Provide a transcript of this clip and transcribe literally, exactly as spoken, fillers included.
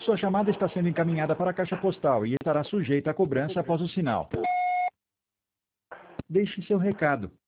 Sua chamada está sendo encaminhada para a caixa postal e estará sujeita a cobrança após o sinal. Deixe seu recado.